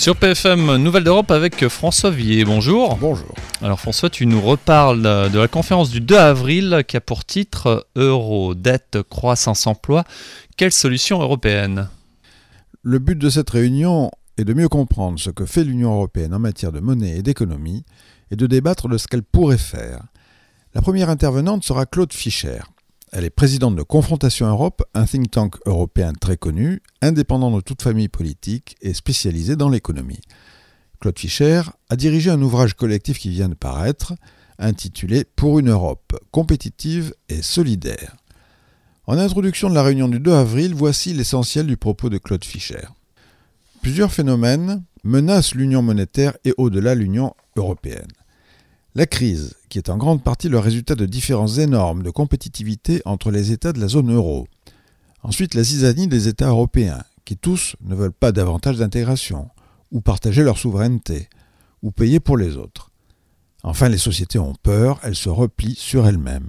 Sur PFM Nouvelle d'Europe avec François Villiers, bonjour. Bonjour. Alors François, tu nous reparles de la conférence du 2 avril qui a pour titre « Euro, dette, croissance, emploi, quelle solution européenne ?» Le but de cette réunion est de mieux comprendre ce que fait l'Union européenne en matière de monnaie et d'économie et de débattre de ce qu'elle pourrait faire. La première intervenante sera Claude Fischer. Elle est présidente de Confrontation Europe, un think tank européen très connu, indépendant de toute famille politique et spécialisé dans l'économie. Claude Fischer a dirigé un ouvrage collectif qui vient de paraître, intitulé « Pour une Europe compétitive et solidaire ». En introduction de la réunion du 2 avril, voici l'essentiel du propos de Claude Fischer. Plusieurs phénomènes menacent l'union monétaire et au-delà l'Union européenne. La crise, qui est en grande partie le résultat de différences énormes de compétitivité entre les États de la zone euro. Ensuite, la zizanie des États européens, qui tous ne veulent pas davantage d'intégration, ou partager leur souveraineté, ou payer pour les autres. Enfin, les sociétés ont peur, elles se replient sur elles-mêmes.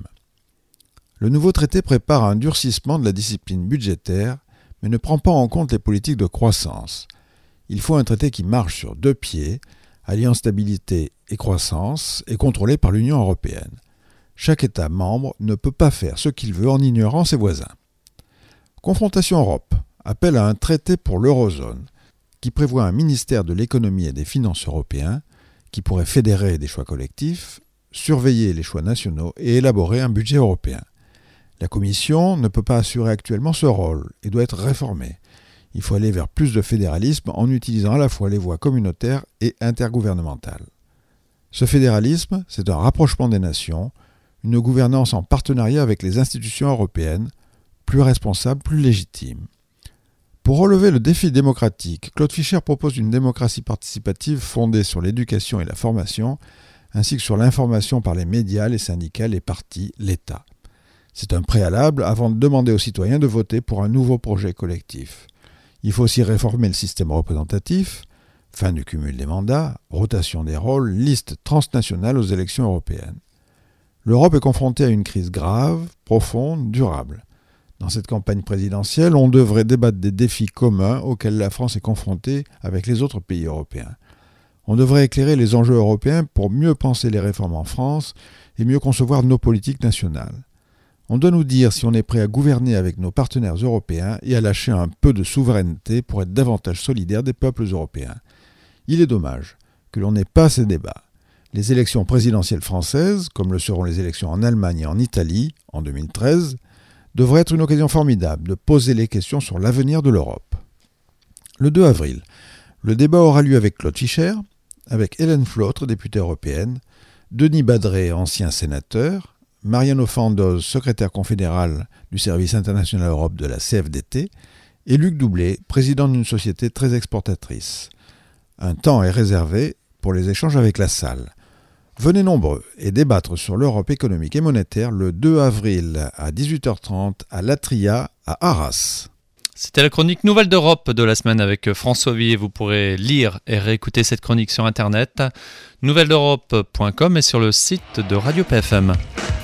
Le nouveau traité prépare un durcissement de la discipline budgétaire, mais ne prend pas en compte les politiques de croissance. Il faut un traité qui marche sur deux pieds, alliant stabilité et croissance, et contrôlé par l'Union européenne. Chaque État membre ne peut pas faire ce qu'il veut en ignorant ses voisins. Confrontation Europe appelle à un traité pour l'eurozone, qui prévoit un ministère de l'économie et des finances européen, qui pourrait fédérer des choix collectifs, surveiller les choix nationaux et élaborer un budget européen. La Commission ne peut pas assurer actuellement ce rôle et doit être réformée. Il faut aller vers plus de fédéralisme en utilisant à la fois les voies communautaires et intergouvernementales. Ce fédéralisme, c'est un rapprochement des nations, une gouvernance en partenariat avec les institutions européennes, plus responsable, plus légitime. Pour relever le défi démocratique, Claude Fischer propose une démocratie participative fondée sur l'éducation et la formation, ainsi que sur l'information par les médias, les syndicats, les partis, l'État. C'est un préalable avant de demander aux citoyens de voter pour un nouveau projet collectif. Il faut aussi réformer le système représentatif, fin du cumul des mandats, rotation des rôles, liste transnationale aux élections européennes. L'Europe est confrontée à une crise grave, profonde, durable. Dans cette campagne présidentielle, on devrait débattre des défis communs auxquels la France est confrontée avec les autres pays européens. On devrait éclairer les enjeux européens pour mieux penser les réformes en France et mieux concevoir nos politiques nationales. On doit nous dire si on est prêt à gouverner avec nos partenaires européens et à lâcher un peu de souveraineté pour être davantage solidaire des peuples européens. Il est dommage que l'on n'ait pas ces débats. Les élections présidentielles françaises, comme le seront les élections en Allemagne et en Italie, en 2013, devraient être une occasion formidable de poser les questions sur l'avenir de l'Europe. Le 2 avril, le débat aura lieu avec Claude Fischer, avec Hélène Flautre, députée européenne, Denis Badré, ancien sénateur, Mariano Fandoz, secrétaire confédéral du Service international Europe de la CFDT, et Luc Doublé, président d'une société très exportatrice. Un temps est réservé pour les échanges avec la salle. Venez nombreux et débattre sur l'Europe économique et monétaire le 2 avril à 18h30 à l'Atria à Arras. C'était la chronique Nouvelle d'Europe de la semaine avec François Villiers. Vous pourrez lire et réécouter cette chronique sur internet, nouvelledeurope.com et sur le site de Radio PFM.